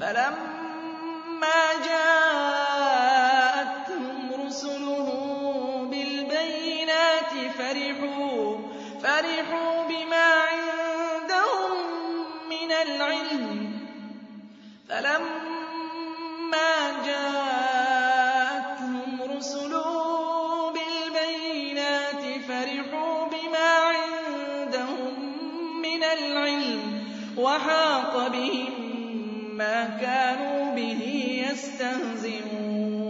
فَلَمَّا جَاءَتْهُمْ رُسُلُهُم بِالْبَيِّنَاتِ فَرِحُوا بِمَا عِندَهُم مِّنَ الْعِلْمِ فَلَمَّا جَاءَتْهُمْ رُسُلُهُم بِالْبَيِّنَاتِ فَرِحُوا بِمَا عِندَهُم مِّنَ الْعِلْمِ وَحَاقَ بِهِم مَّا كَانُوا بِهِ يَسْتَهْزِئُونَ